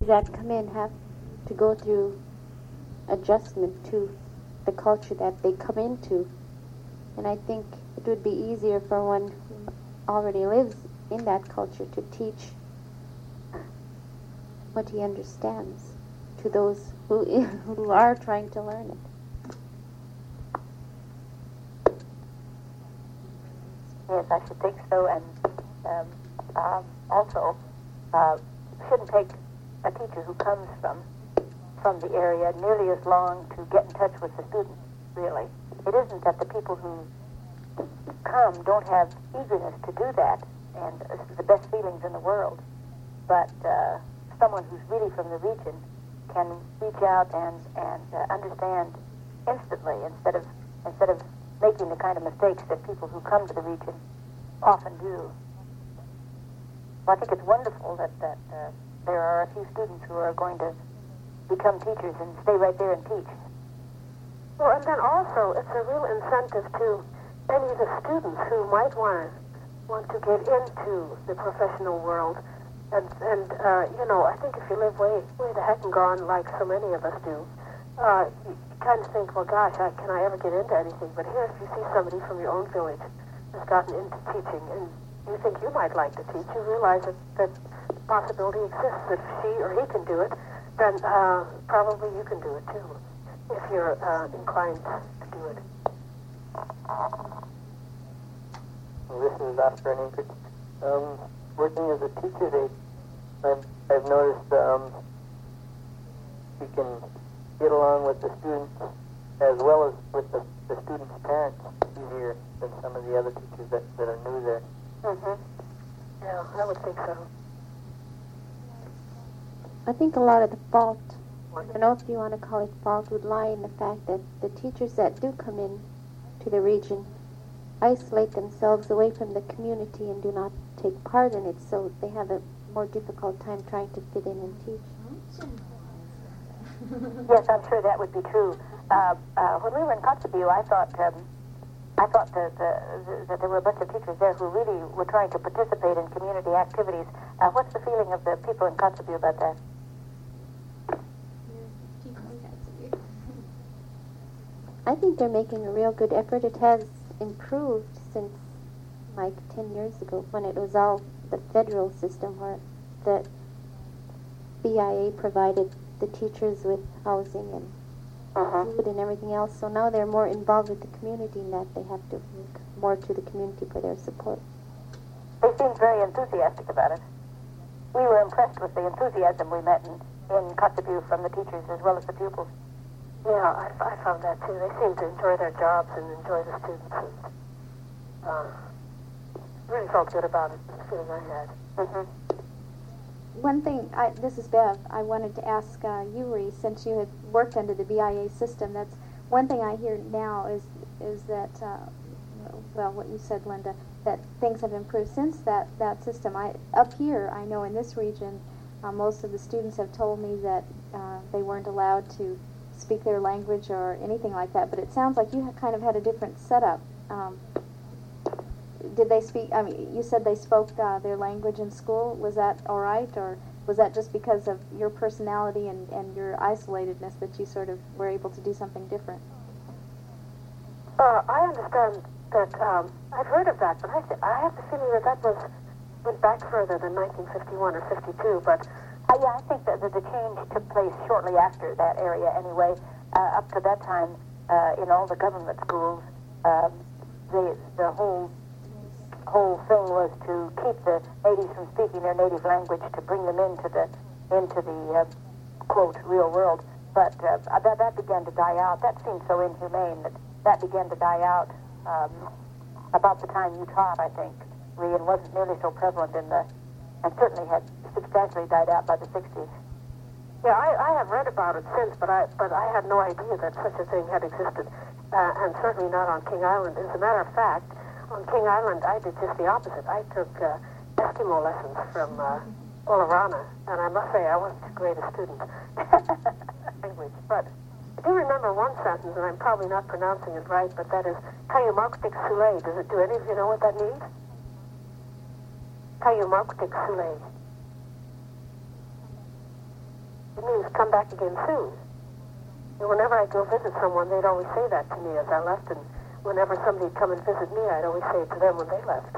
that come in have to go through adjustment to the culture that they come into. And I think it would be easier for one who already lives in that culture to teach what he understands to those who are trying to learn it. Yes, I should think so, and also shouldn't take a teacher who comes from the area nearly as long to get in touch with the students, really. It isn't that the people who come don't have eagerness to do that, and the best feelings in the world, but someone who's really from the region can reach out and understand instantly instead of making the kind of mistakes that people who come to the region often do. Well, I think it's wonderful that there are a few students who are going to become teachers and stay right there and teach. Well, and then also it's a real incentive to any of the students who might want to get into the professional world. And I think if you live way the heck and gone like so many of us do, you kind of think, well, gosh, can I ever get into anything? But here, if you see somebody from your own village has gotten into teaching, and you think you might like to teach, you realize that the possibility exists. If she or he can do it, then probably you can do it too, if you're inclined to do it. Well, this is Dr. Ninkert. Working as a teacher's aide, I've noticed you can get along with the students as well as with the students' parents easier than some of the other teachers that are new there. Mm-hmm. Yeah, I would think so. I think a lot of the fault, I don't know if you want to call it fault, would lie in the fact that the teachers that do come in to the region isolate themselves away from the community and do not take part in it, so they have a more difficult time trying to fit in and teach. Yes, I'm sure that would be true. When we were in Kotzebue, I thought that there were a bunch of teachers there who really were trying to participate in community activities. What's the feeling of the people in Kotzebue about that? I think they're making a real good effort. It has improved since like 10 years ago when it was all the federal system where the BIA provided the teachers with housing and food and everything else. So now they're more involved with the community in that they have to look more to the community for their support. They seemed very enthusiastic about it. We were impressed with the enthusiasm we met in Kotzebue from the teachers as well as the pupils. Yeah, I found that too. They seem to enjoy their jobs and enjoy the students. And, really felt good about it, the feeling I had. Mm-hmm. One thing, this is Bev, I wanted to ask Yuri, since you had worked under the BIA system, that's one thing I hear now is that, well, what you said, Linda, that things have improved since that system. Up here, I know in this region, most of the students have told me that they weren't allowed to speak their language or anything like that, but it sounds like you kind of had a different setup. Did they speak, I mean, you said they spoke their language in school. Was that all right, or was that just because of your personality and your isolatedness that you sort of were able to do something different? I understand that, I've heard of that, but I have the feeling that went back further than 1951 or 52, but... Yeah, I think that the change took place shortly after that area anyway. Up to that time, in all the government schools, the whole thing was to keep the natives from speaking their native language, to bring them into the quote real world. But that began to die out. That seemed so inhumane that began to die out about the time you taught, I think. Rian wasn't nearly so prevalent and certainly had substantially died out by the 60s. Yeah, I have read about it since, but I had no idea that such a thing had existed, and certainly not on King Island. As a matter of fact, on King Island, I did just the opposite. I took Eskimo lessons from Olarana, and I must say I wasn't too great a student language. But I do remember one sentence, and I'm probably not pronouncing it right, but that is Kayumarktik Sule. Do any of you know what that means? Kayumarktik Sule. it means come back again soon. And whenever I go visit someone, they'd always say that to me as I left, and whenever somebody'd come and visit me, I'd always say it to them when they left.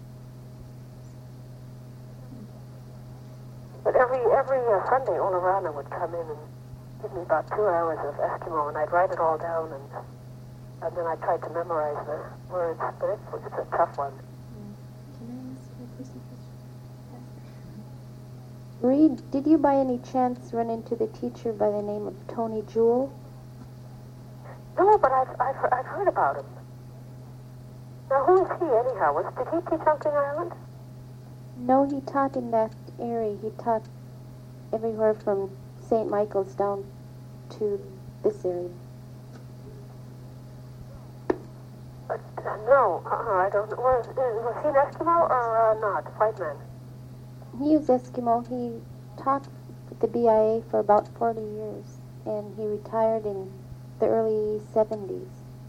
But every Sunday, Ola Rana would come in and give me about 2 hours of Eskimo, and I'd write it all down, and then I tried to memorize the words, but it's a tough one. Can I ask you a question? Reed, did you by any chance run into the teacher by the name of Tony Jewell? No, but I've heard about him. Now, who is he anyhow? Did he teach on King Island? No, he taught in that area. He taught everywhere from St. Michael's down to this area. No, I don't know. Was he an Eskimo or not? White man? He was Eskimo. He taught at the BIA for about 40 years, and he retired in the early 70s.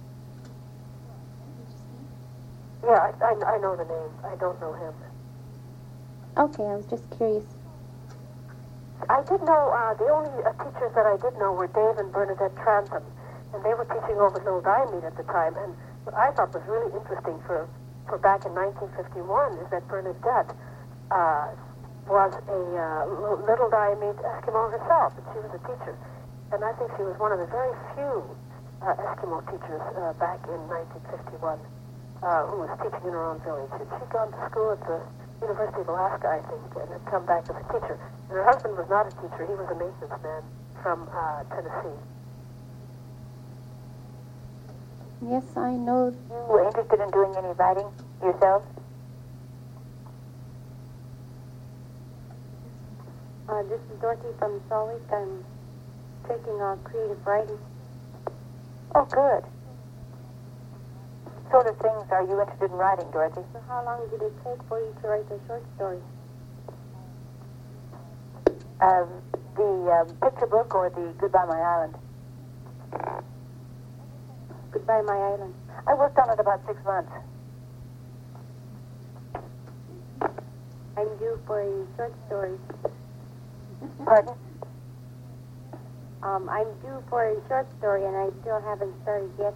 Yeah, I know the name. I don't know him. Okay, I was just curious. I did know, the only teachers that I did know were Dave and Bernadette Trantham, and they were teaching over Little Diomede at the time, and what I thought was really interesting for back in 1951 is that Bernadette was a Little Diomede Eskimo herself, and she was a teacher. And I think she was one of the very few Eskimo teachers back in 1951 who was teaching in her own village. She'd gone to school at the University of Alaska, I think, and had come back as a teacher. And her husband was not a teacher. He was a maintenance man from Tennessee. Yes, I know. You were interested in doing any writing yourself? This is Dorothy from Salt Lake. I'm taking creative writing. Oh, good. What sort of things are you interested in writing, Dorothy? So how long did it take for you to write the short story? The picture book or the Goodbye My Island? Goodbye My Island. I worked on it about 6 months. I'm due for a short story. Pardon? I'm due for a short story, and I still haven't started yet.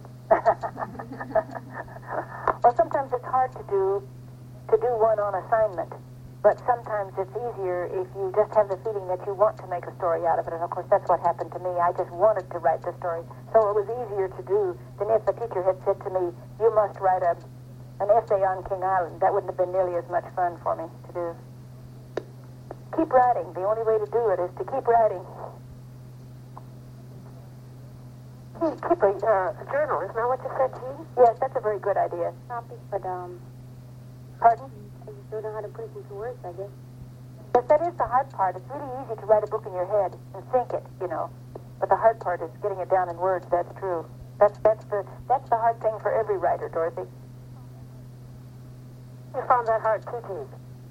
Well, sometimes it's hard to do one on assignment, but sometimes it's easier if you just have the feeling that you want to make a story out of it. And of course, that's what happened to me. I just wanted to write the story, so it was easier to do than if a teacher had said to me, "You must write an essay on King Island." That wouldn't have been nearly as much fun for me to do. Keep writing. The only way to do it is to keep writing. Keep a journal, isn't that what you said, Jean? Yes, that's a very good idea. Topic, but Pardon? I just don't know how to put it into words, I guess. Yes, that is the hard part. It's really easy to write a book in your head and think it, you know. But the hard part is getting it down in words. That's true. That's the hard thing for every writer, Dorothy. You found that hard too, Jean?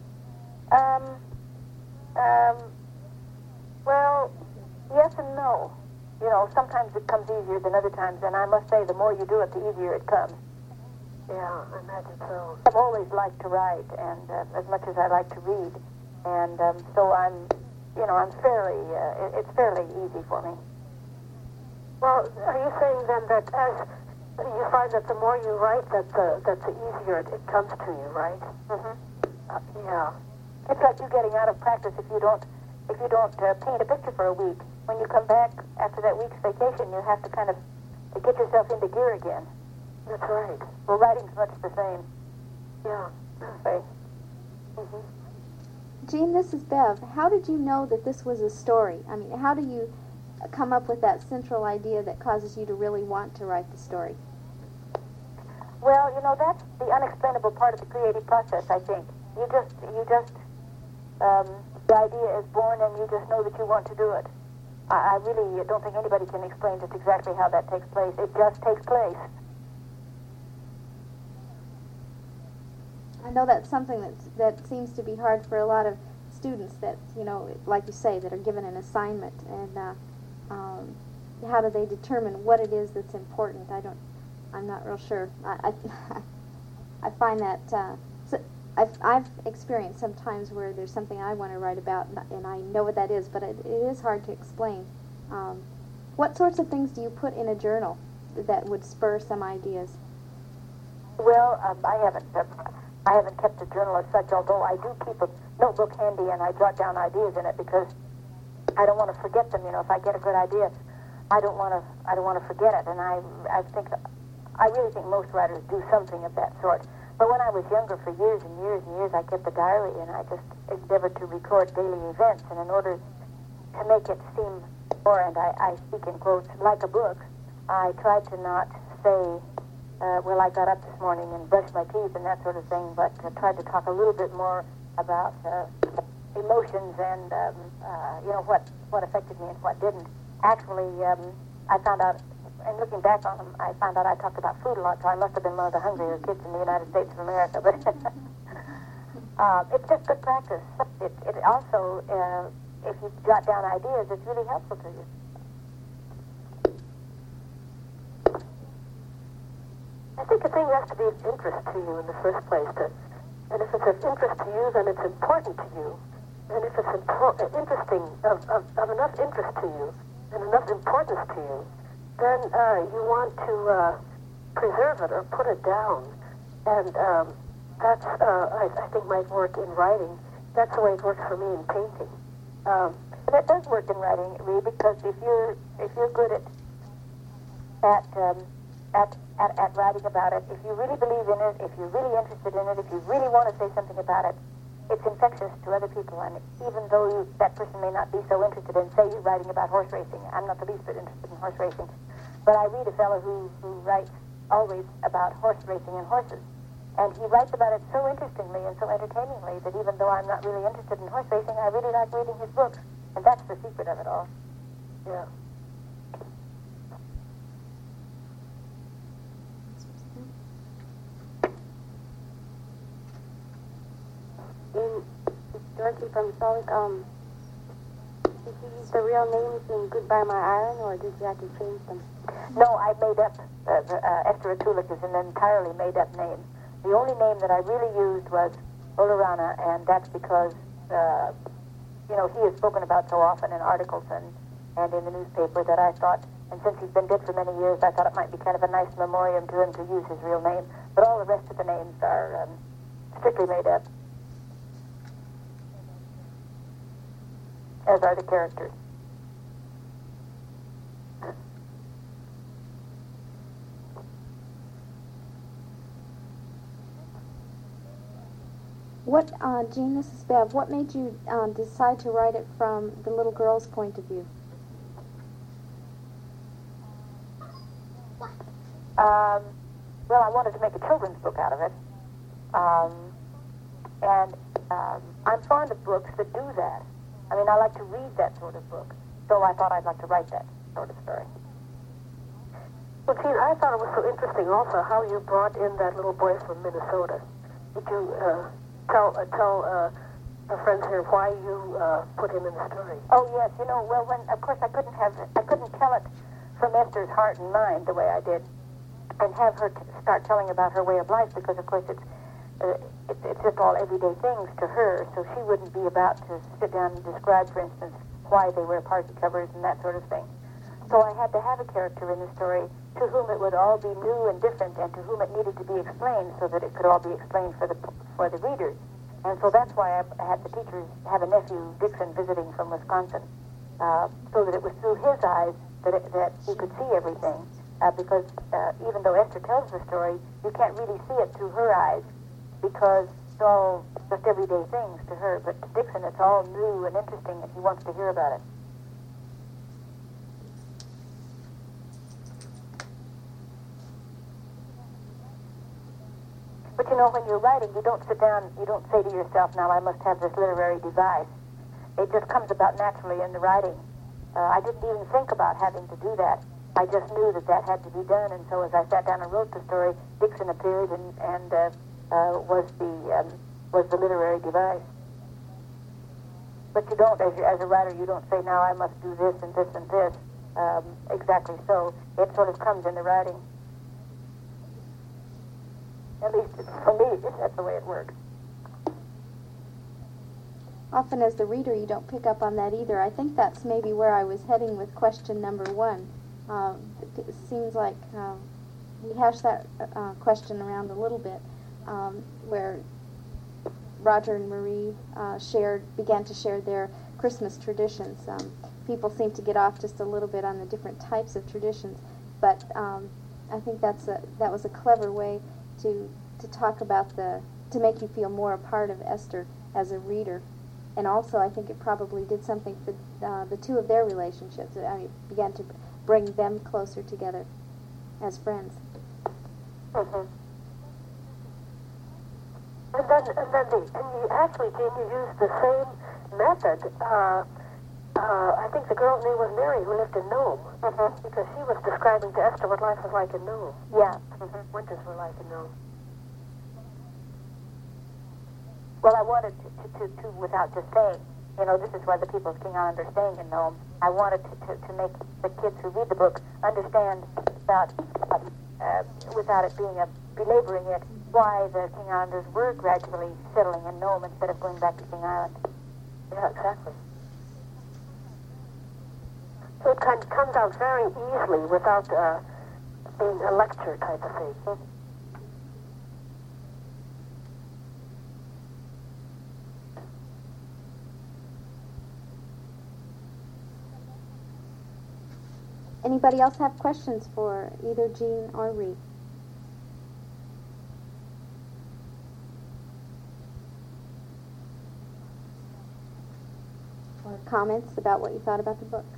Well, yes and no. You know, sometimes it comes easier than other times, and I must say, the more you do it, the easier it comes. Yeah, I imagine so. I've always liked to write, and as much as I like to read, and so I'm fairly, it's fairly easy for me. Well, are you saying then that as you find that the more you write, that the easier it comes to you, right? Mm-hmm. Yeah. It's like you getting out of practice if you don't paint a picture for a week. When you come back after that week's vacation, you have to kind of get yourself into gear again. That's right. Well, writing's much the same. Yeah. Okay. Jean, this is Bev. How did you know that this was a story? I mean, how do you come up with that central idea that causes you to really want to write the story? Well, you know, that's the unexplainable part of the creative process, I think. The idea is born and you just know that you want to do it. I really don't think anybody can explain just exactly how that takes place. It just takes place. I know that's something that seems to be hard for a lot of students that, you know, like you say, that are given an assignment. And how do they determine what it is that's important? I'm not real sure. I find that, I've experienced some times where there's something I want to write about, and I know what that is, but it is hard to explain. What sorts of things do you put in a journal that would spur some ideas? Well, I haven't kept a journal as such, although I do keep a notebook handy and I jot down ideas in it because I don't want to forget them. You know, if I get a good idea, I don't want to forget it. And I really think most writers do something of that sort. But when I was younger, for years and years and years, I kept a diary and I just endeavored to record daily events. And in order to make it seem more, and I speak in quotes, like a book, I tried to not say, well, I got up this morning and brushed my teeth and that sort of thing, but tried to talk a little bit more about emotions and, you know, what affected me and what didn't. Actually, I found out, and looking back on them, I found out I talked about food a lot, so I must have been one of the hungrier kids in the United States of America. But it's just good practice. It also, if you jot down ideas, it's really helpful to you. I think a thing has to be of interest to you in the first place. And if it's of interest to you, then it's important to you. And if it's interesting, of enough interest to you, and enough importance to you, then you want to preserve it or put it down. And that's, I think, might work in writing. That's the way it works for me in painting. That does work in writing, Ree, because if you're good at writing about it, if you really believe in it, if you're really interested in it, if you really want to say something about it, it's infectious to other people. And even though that person may not be so interested in, say, you're writing about horse racing, I'm not the least bit interested in horse racing, but I read a fellow who writes always about horse racing and horses. And he writes about it so interestingly and so entertainingly that even though I'm not really interested in horse racing, I really like reading his books. And that's the secret of it all. Yeah. Dorothy from Salt Lake, did you use the real names in Goodbye My Island, or did you have to change them? No, I made up, Esther Atulik is an entirely made-up name. The only name that I really used was Olorana, and that's because, you know, he is spoken about so often in articles and in the newspaper that I thought, and since he's been dead for many years, I thought it might be kind of a nice memoriam to him to use his real name. But all the rest of the names are strictly made up, as are the characters. What, Jean, this is Bev, what made you decide to write it from the little girl's point of view? Well, I wanted to make a children's book out of it. I'm fond of books that do that. I mean, I like to read that sort of book, so I thought I'd like to write that sort of story. Well, Jean, I thought it was so interesting also how you brought in that little boy from Minnesota. Did you tell our friends here why you put him in the story? Oh yes, you know, well, of course I couldn't tell it from Esther's heart and mind the way I did, and have her start telling about her way of life, because of course it's just all everyday things to her, so she wouldn't be about to sit down and describe, for instance, why they wear party covers and that sort of thing. So I had to have a character in the story to whom it would all be new and different, and to whom it needed to be explained so that it could all be explained for the readers. And so that's why I had the teachers have a nephew, Dixon, visiting from Wisconsin, so that it was through his eyes that he could see everything. Because even though Esther tells the story, you can't really see it through her eyes, because it's all just everyday things to her. But to Dixon, it's all new and interesting, and he wants to hear about it. But you know, when you're writing, you don't sit down, you don't say to yourself, now I must have this literary device. It just comes about naturally in the writing. I didn't even think about having to do that. I just knew that had to be done, and so as I sat down and wrote the story, Dixon appeared and was the literary device. But you don't, as a writer, you don't say, now I must do this and this and this. Exactly so. It sort of comes in the writing. At least for me, that's the way it works. often as the reader you don't pick up on that either. I think that's maybe where I was heading with question number 1. It seems like we hashed that question around a little bit, where Roger and Marie began to share their Christmas traditions. People seem to get off just a little bit on the different types of traditions, but I think that was a clever way to talk about to make you feel more a part of Esther as a reader. And also, I think it probably did something for the two of their relationships. It began to bring them closer together as friends. Mm-hmm. And then actually, Jean, you used the same method. I think the girl's name was Mary, who lived in Nome, because she was describing to Esther what life was like in Nome. Yeah. Winters were like in Nome. Well, I wanted to without just saying, this is why the people of King Island are staying in Nome. I wanted to make the kids who read the book understand without it being belaboring it, why the King Islanders were gradually settling in Nome instead of going back to King Island. Yeah, exactly. So it kind of comes out very easily without being a lecture type of thing. Anybody else have questions for either Jean or Ree? Or comments about what you thought about the book?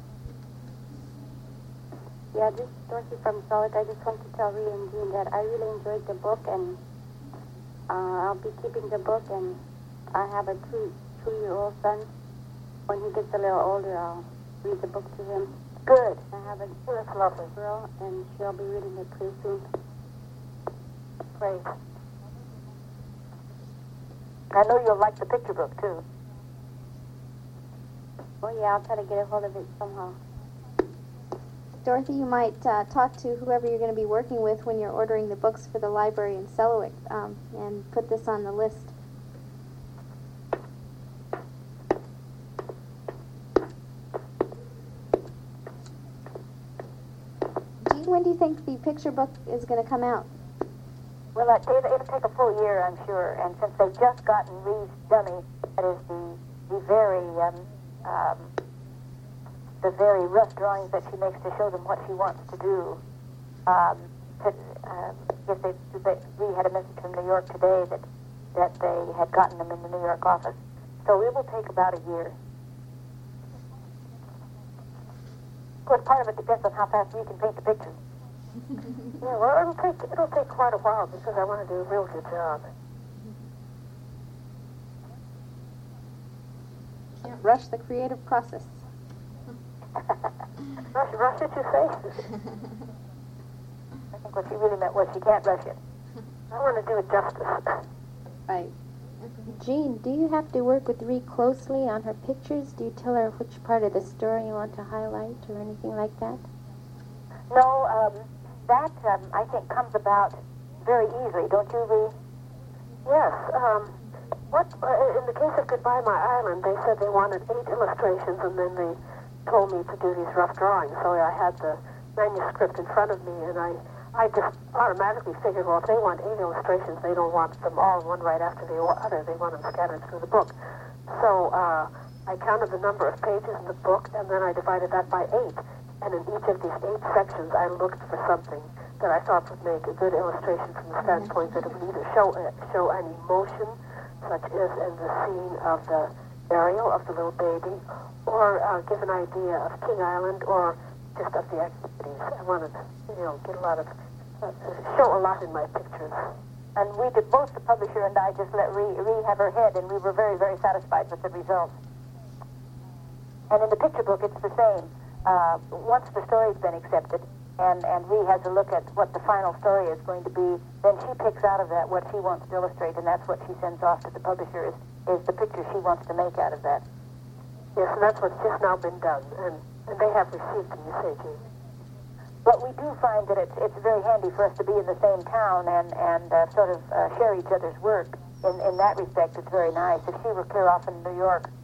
Yeah, this is Dorothy from Charlotte. I just want to tell Ree and Jean that I really enjoyed the book, and I'll be keeping the book, and I have a two-year-old son. When he gets a little older, I'll read the book to him. Good. I have a That's lovely. girl, and she'll be reading it pretty soon. Great. I know you'll like the picture book, too. Oh, yeah, I'll try to get a hold of it somehow. Dorothy, you might talk to whoever you're going to be working with when you're ordering the books for the library in Sellewick, and put this on the list. Jean, when do you think the picture book is going to come out? Well, it'll take a full year, I'm sure. And since they've just gotten Ree's dummy, that is the very rough drawings that she makes to show them what she wants to do. Ree had a message from New York today that they had gotten them in the New York office. So it will take about a year. Of course, part of it depends on how fast Ree can paint the pictures. Yeah, well, it'll take quite a while because I want to do a real good job. Can't rush the creative process. Rush it, you say? I think what she really meant was she can't rush it. I want to do it justice. Right. Jean, do you have to work with Ree closely on her pictures? Do you tell her which part of the story you want to highlight or anything like that? No, that I think comes about very easily, don't you, Ree? Yes. In the case of Goodbye My Island, they said they wanted 8 illustrations, and then they told me to do these rough drawings. So I had the manuscript in front of me, and I just automatically figured, well, if they want 8 illustrations, they don't want them all one right after the other. They want them scattered through the book. So I counted the number of pages in the book, and then I divided that by 8. And in each of these 8 sections, I looked for something that I thought would make a good illustration from the standpoint that it would either show an emotion, such as in the scene of the burial of the little baby, or give an idea of King Island, or just of the activities. I wanted to, get a lot of, show a lot in my pictures. And we did, both the publisher and I just let Ree have her head, and we were very, very satisfied with the results. And in the picture book, it's the same. Once the story's been accepted, and Ree has a look at what the final story is going to be, then she picks out of that what she wants to illustrate, and that's what she sends off to the publisher, is the picture she wants to make out of that. Yes, and that's what's just now been done, and they have received them, you say, Jean. But we do find that it's very handy for us to be in the same town and sort of share each other's work. In that respect, it's very nice. If she were clear off in New York,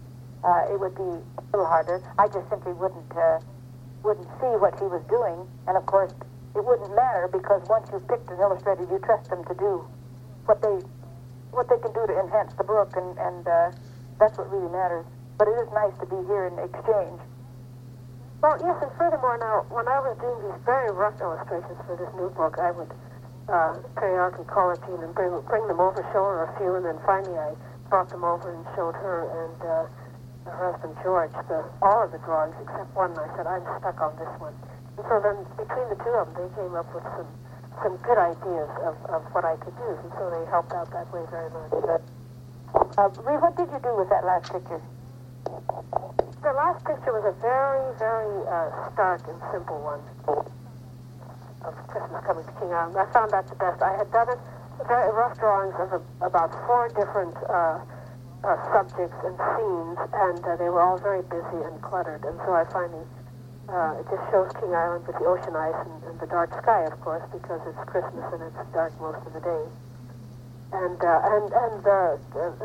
it would be a little harder. I just simply wouldn't see what he was doing, and of course it wouldn't matter because once you've picked an illustrator, you trust them to do what they can do to enhance the book, and that's what really matters. But it is nice to be here and exchange. Well, yes, and furthermore, now, when I was doing these very rough illustrations for this new book, I would periodically call her Jean and bring them over, show her a few, and then finally I brought them over and showed her and her husband George all of the drawings except one. And I said, I'm stuck on this one. And so then between the two of them, they came up with some good ideas of what I could use, and so they helped out that way very much. Ree, what did you do with that last picture? The last picture was a very, very stark and simple one of Christmas coming to King Island. I found that the best. I had done it, very rough drawings of about 4 different subjects and scenes, and they were all very busy and cluttered. And so I finally, it just shows King Island with the ocean ice and the dark sky, of course, because it's Christmas and it's dark most of the day. And the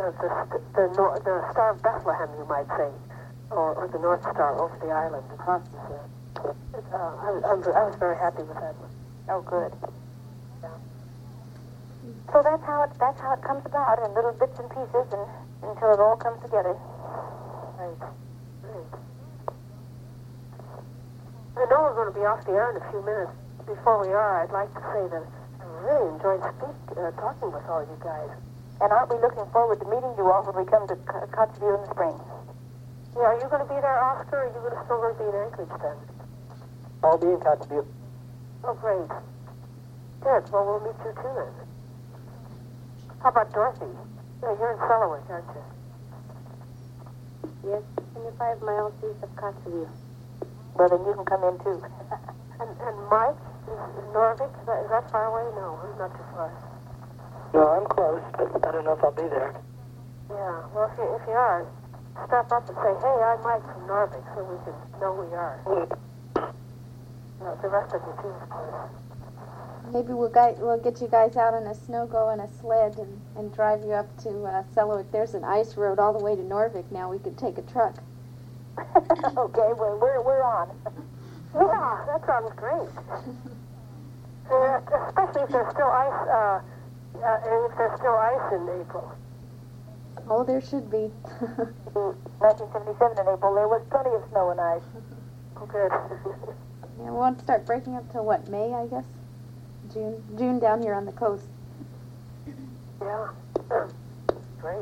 Star of Bethlehem, you might say, or the North Star over the island. I was very happy with that one. Oh, good. Yeah. So that's how it comes about in little bits and pieces, and until it all comes together. Right. I know we're going to be off the air in a few minutes. Before we are, I'd like to say that I really enjoyed talking with all you guys. And aren't we looking forward to meeting you all when we come to Kotzebue in the spring? Yeah, are you going to be there, Oscar, or are you still going to be in Anchorage then? I'll be in Kotzebue. Oh, great. Good. Well, we'll meet you too then. How about Dorothy? Yeah, you're in Sellewick, aren't you? Yes, 25 miles east of Kotzebue. Well, then you can come in too. And Mike is Norvik. Is that far away? No, not too far. No, I'm close, but I don't know if I'll be there. Yeah. Well, if you are, step up and say, "Hey, I'm Mike from Norvik," so we can know we are. The rest of you too, of course. Maybe we'll get you guys out on a snow-go and a sled and drive you up to Sellewick. There's an ice road all the way to Norvik now. We could take a truck. Okay, well, we're on. Yeah, that sounds great. Especially if there's still ice, in April. Oh, there should be. 1977 in April, there was plenty of snow and ice. Oh, good. Yeah, we won't start breaking up till what, May, I guess? June down here on the coast. Yeah. Great.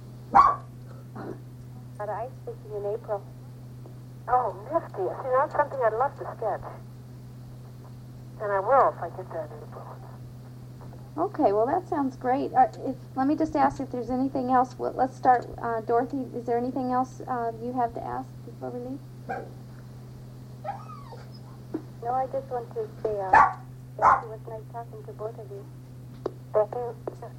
At ice fishing in April. Oh, nifty. See, that's something I'd love to sketch. And I will if I get there in April. Okay, well, that sounds great. Let me just ask if there's anything else. Well, let's start. Dorothy, is there anything else you have to ask before we leave? No, I just want to say it was nice talking to both of you. Thank you.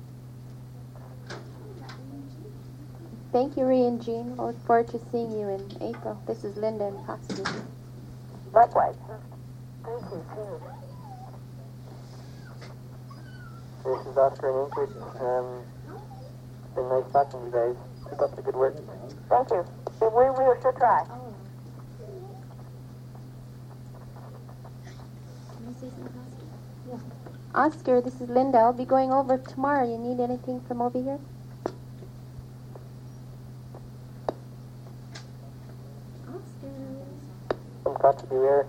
Thank you, Ree and Jean. I look forward to seeing you in April. This is Linda in Kotzebue. Likewise. Thank you, too. This is Oscar in Anchorage. It's been nice talking to you guys. Keep up the good work. Thank you. We will sure try. Oscar, this is Linda. I'll be going over tomorrow. You need anything from over here? From Kotzebue Air.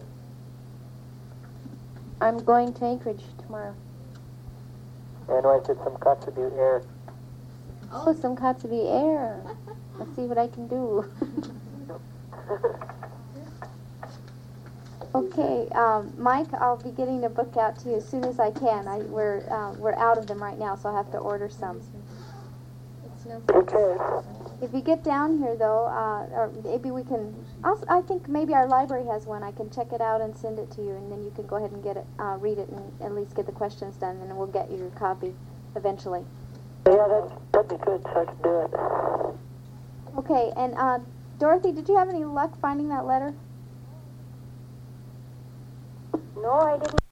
I'm going to Anchorage tomorrow. And I said some Kotzebue Air. Oh, some Kotzebue air. Let's see what I can do. Okay, Mike, I'll be getting the book out to you as soon as I can. We're out of them right now, so I'll have to order some. Okay. If you get down here, though, or maybe we can. I think maybe our library has one. I can check it out and send it to you, and then you can go ahead and get it, read it, and at least get the questions done, and then we'll get you your copy eventually. Yeah, that'd be good, so I can do it. Okay, and Dorothy, did you have any luck finding that letter? No, I didn't.